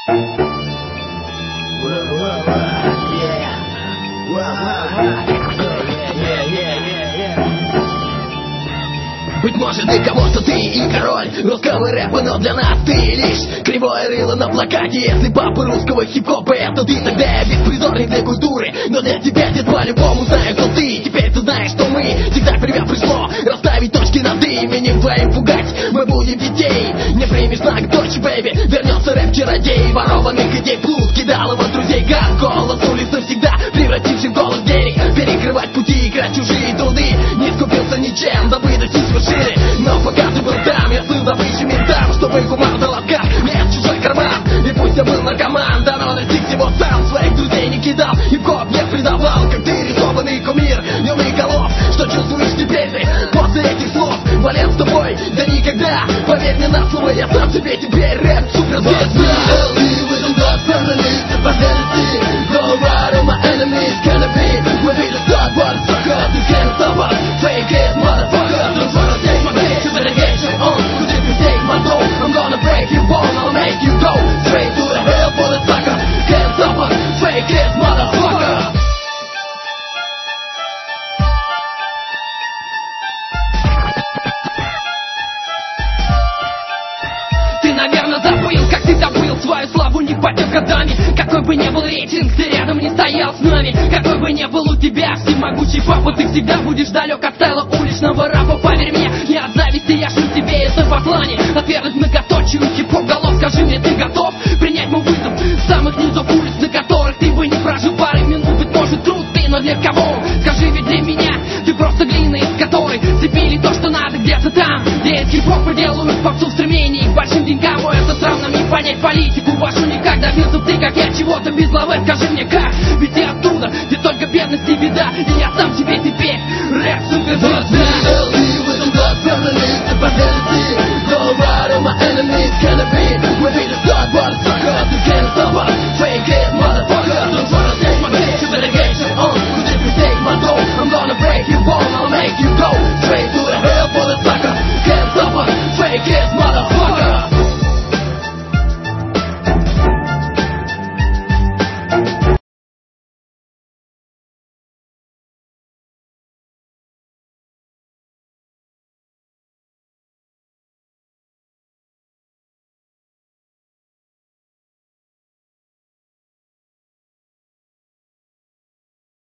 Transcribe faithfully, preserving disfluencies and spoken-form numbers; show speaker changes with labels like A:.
A: Быть может, для кого-то ты и король русского рэпа, но для нас ты лишь кривое рыло на плакате. Если папа русского хип-хопа, это ты, тогда я беспризорник для культуры. Но для тебя, дед, по-любому знаю, кто ты. Теперь ты знаешь, что мы всегда время пришло расставить точки над «и», именем твоим пугать мы будем детей. Не примешь знак дочь, бэйби, вернется рэп-чародей. Ворованных идей плут кидал его друзей, как голос улиц навсегда превративший в голос денег. Перекрывать пути, играть чужие труды. Не скупился ничем, дабы достичь вершины. Но пока ты был там, я слыл добычу ментам, чтобы их умар дал отказ, лез в чужой карман. И пусть я был наркоман, давно достиг всего сам. Своих друзей не кидал и в коп не предавал. Как ты рисованный кумир, юный голов. Что чувствуешь теперь ты после этих слов? Болел с тобой, да никогда. Поверь мне на слово, я сам себе теперь рэп суперзвезда. Ты, наверное, забыл, как ты добыл свою славу не потек годами. Какой бы ни был рейтинг, ты рядом не стоял с нами. Какой бы ни был у тебя всемогущий папа, ты всегда будешь далек от стайла уличного рэпа. Поверь мне, не от зависти, я шлю тебе это послание. Отвергнуть многоточию хип-хоп голов. Скажи мне, ты готов принять мой вызов с самых низов улиц, на которых ты бы не прожил пары минут. Быть может, труд ты, но для кого? Скажи, ведь для меня ты просто глина, из которой цепили то, что надо где-то там, где хип-хоп проделывают попсу в стремлении к большим деньгам. Ой, это странно мне понять политику вашу никак. Добился ты, как я, чего-то без лавы. Скажи мне, как? Ведь ты оттуда, где только бедность и беда. И я сам